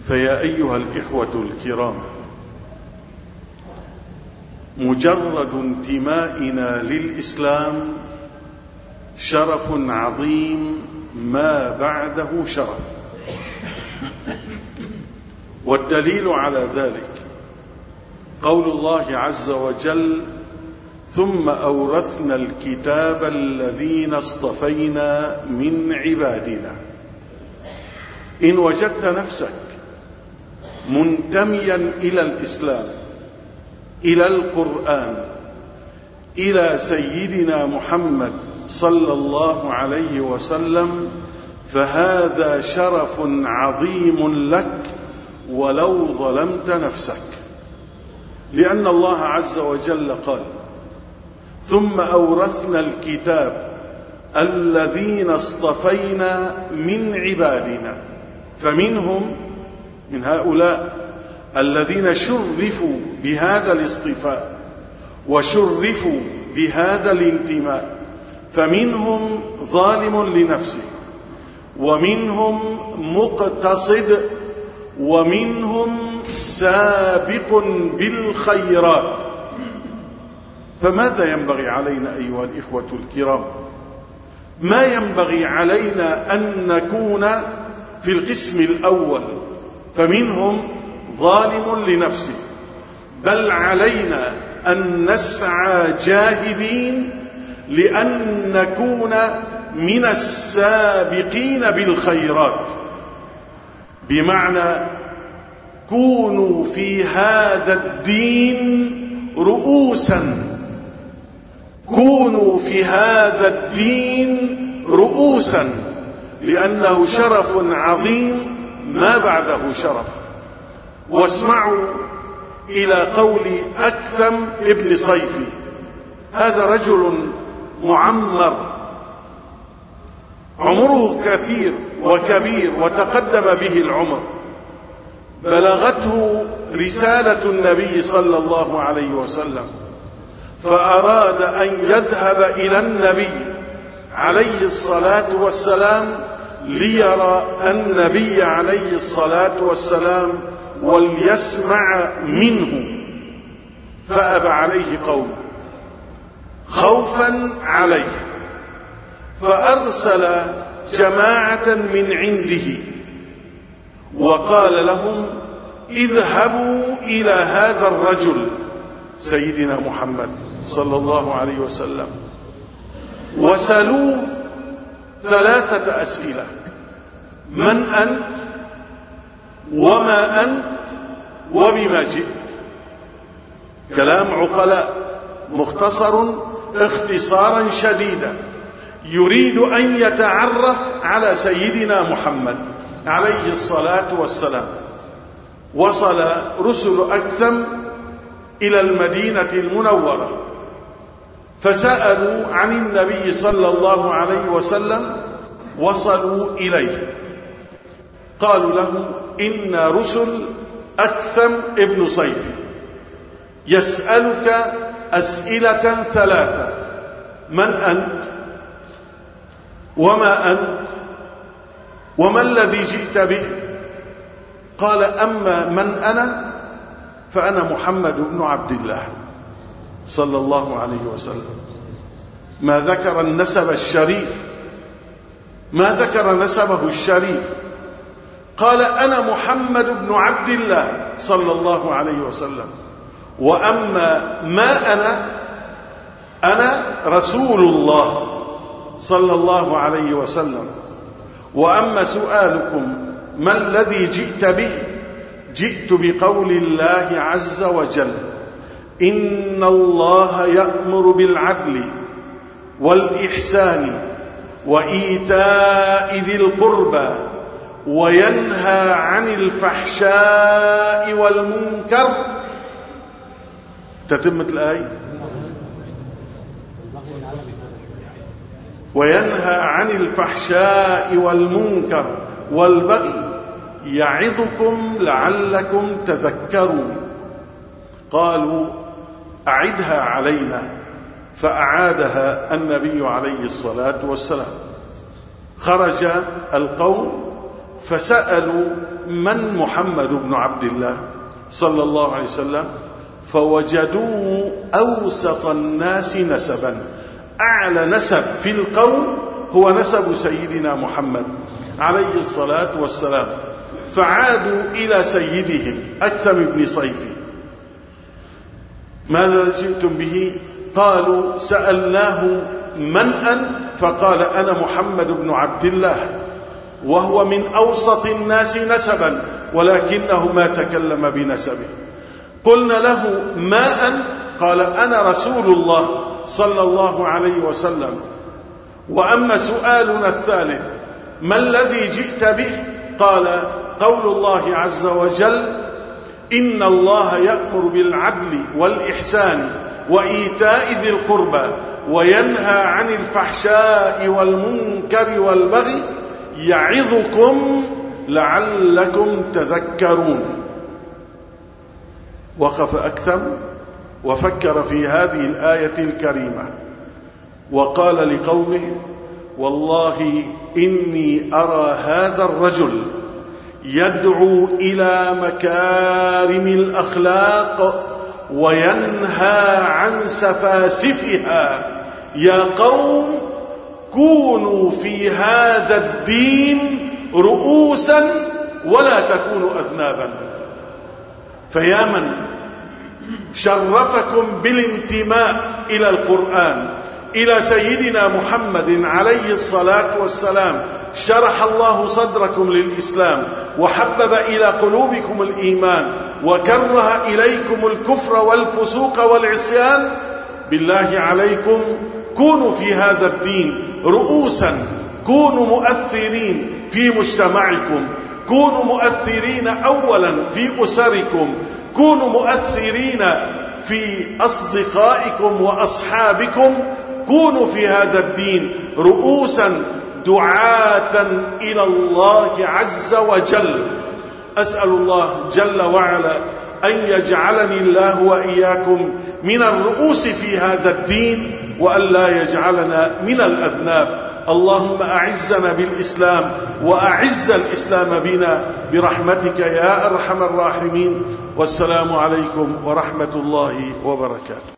فيا أيها الإخوة الكرام، مجرد انتمائنا للإسلام شرف عظيم ما بعده شرف، والدليل على ذلك قول الله عز وجل: ثم أورثنا الكتاب الذين اصطفينا من عبادنا. إن وجدت نفسك منتميا إلى الإسلام، إلى القرآن، إلى سيدنا محمد صلى الله عليه وسلم، فهذا شرف عظيم لك ولو ظلمت نفسك، لأن الله عز وجل قال: ثم أورثنا الكتاب الذين اصطفينا من عبادنا. فمنهم، من هؤلاء الذين شرفوا بهذا الاصطفاء وشرفوا بهذا الانتماء، فمنهم ظالم لنفسه، ومنهم مقتصد، ومنهم سابق بالخيرات. فماذا ينبغي علينا أيها الإخوة الكرام؟ ما ينبغي علينا أن نكون في القسم الأول، فمنهم ظالم لنفسه، بل علينا أن نسعى جاهدين لأن نكون من السابقين بالخيرات، بمعنى كونوا في هذا الدين رؤوسا، كونوا في هذا الدين رؤوسا، لأنه شرف عظيم ما بعده شرف. واسمعوا إلى قول أكثم ابن صيفي. هذا رجل معمر، عمره كثير وكبير وتقدم به العمر، بلغته رسالة النبي صلى الله عليه وسلم، فأراد أن يذهب إلى النبي عليه الصلاة والسلام ليرى النبي عليه الصلاة والسلام وليسمع منه، فأبى عليه قومه خوفا عليه، فأرسل جماعة من عنده وقال لهم: اذهبوا إلى هذا الرجل سيدنا محمد صلى الله عليه وسلم وسألوه 3 أسئلة: من أنت؟ وما أنت؟ وبما جئت. كلام عقلاء مختصر اختصارا شديدا، يريد أن يتعرف على سيدنا محمد عليه الصلاة والسلام. وصل رسل أكثم إلى المدينة المنورة، فسألوا عن النبي صلى الله عليه وسلم، وصلوا إليه، قالوا له: إن رسل أكثم ابن صيفي يسألك أسئلة 3: من أنت؟ وما أنت؟ وما الذي جئت به؟ قال: أما من أنا فأنا محمد بن عبد الله صلى الله عليه وسلم. ما ذكر النسب الشريف، ما ذكر نسبه الشريف، قال: أنا محمد بن عبد الله صلى الله عليه وسلم. وأما ما أنا رسول الله صلى الله عليه وسلم. وأما سؤالكم ما الذي جئت به؟ جئت بقول الله عز وجل: إن الله يأمر بالعدل والإحسان وإيتاء ذي القربى وينهى عن الفحشاء والمنكر. تتمة الآية: وينهى عن الفحشاء والمنكر والبغي يعظكم لعلكم تذكرون. قالوا: أعدها علينا، فأعادها النبي عليه الصلاة والسلام. خرج القوم فسألوا من محمد بن عبد الله صلى الله عليه وسلم؟ فوجدوه أوسط الناس نسبا، أعلى نسب في القوم هو نسب سيدنا محمد عليه الصلاة والسلام. فعادوا إلى سيدهم أكثم بن صيفي: ماذا جئتم به؟ قالوا: سألناه من أنت؟ فقال: أنا محمد بن عبد الله، وهو من أوسط الناس نسبا ولكنه ما تكلم بنسبه. قلنا له: ما أنت؟ قال: أنا رسول الله صلى الله عليه وسلم. وأما سؤالنا الثالث: ما الذي جئت به؟ قال: قول الله عز وجل: إن الله يأمر بالعدل والإحسان وإيتاء ذي القربى وينهى عن الفحشاء والمنكر والبغي يعظكم لعلكم تذكرون. وقف أكثم وفكر في هذه الآية الكريمة وقال لقومه: والله إني أرى هذا الرجل يدعو إلى مكارم الأخلاق وينهى عن سفاسفها. يا قوم كونوا في هذا الدين رؤوسا ولا تكونوا أذنابا. فيا من شرفكم بالانتماء إلى القرآن، إلى سيدنا محمد عليه الصلاة والسلام، شرح الله صدركم للإسلام وحبب إلى قلوبكم الإيمان وكره إليكم الكفر والفسوق والعصيان، بالله عليكم كونوا في هذا الدين رؤوسا، كونوا مؤثرين في مجتمعكم، كونوا مؤثرين أولا في أسركم، كونوا مؤثرين في أصدقائكم وأصحابكم، كونوا في هذا الدين رؤوسا دعاة إلى الله عز وجل. أسأل الله جل وعلا أن يجعلني الله وإياكم من الرؤوس في هذا الدين وأن لا يجعلنا من الأذناب. اللهم أعزنا بالإسلام وأعز الإسلام بنا برحمتك يا أرحم الراحمين. والسلام عليكم ورحمة الله وبركاته.